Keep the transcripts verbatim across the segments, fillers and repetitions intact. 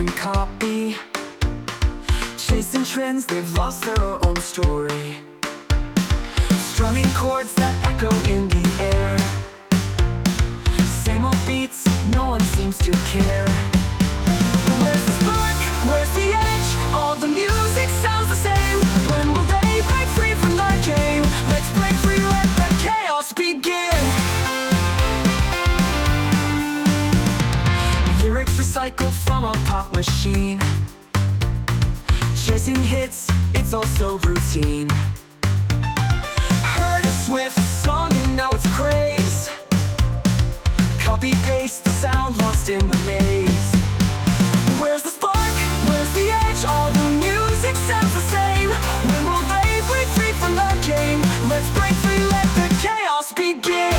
and copy, chasing trends, they've lost their own story. Strumming chords that echo in the air, same old beats, no one seems to care. Where's the spark? Where's the edge? All the music sounds the same. When will they break free from the game? Let's break free, let the chaos begin. Lyrics recycled from a pop machine, chasing hits, it's also routine. Heard a Swift song and now it's craze. Copy paste, the sound lost in the maze. Where's the spark? Where's the edge? All the music sounds the same. When will they break free from the game? Let's break free, let the chaos begin.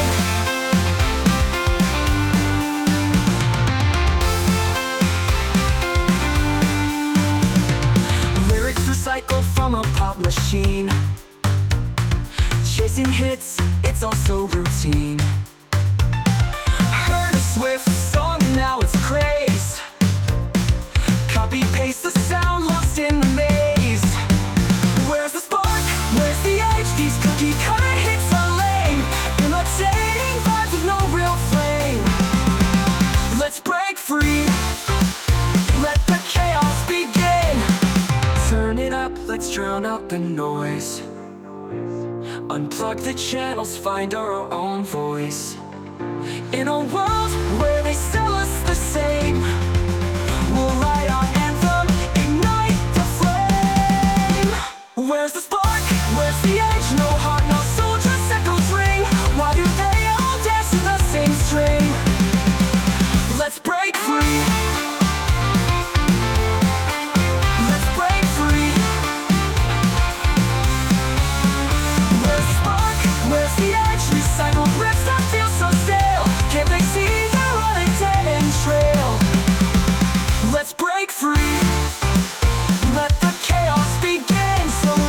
Recycled from a pop machine, chasing hits, it's also routine. Heard a Swift song and now it's craze. Copy paste, the sound lost in the maze. Where's the spark? Where's the edge? These cookie cutter hits are lame, imitating vibes with no real flame. Let's break free, let the chaos begin. Turn it up, let's drown out the noise. Unplug the channels, find our own voice. In a world where they sell us the same, we'll write our anthem, ignite the flame. Where's the spark? Where's the edge? No heart, no soul, just echoes ring. Why do they all dance to the same string? Let's break free.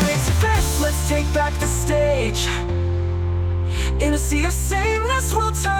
In a sea of sameness, we'll turn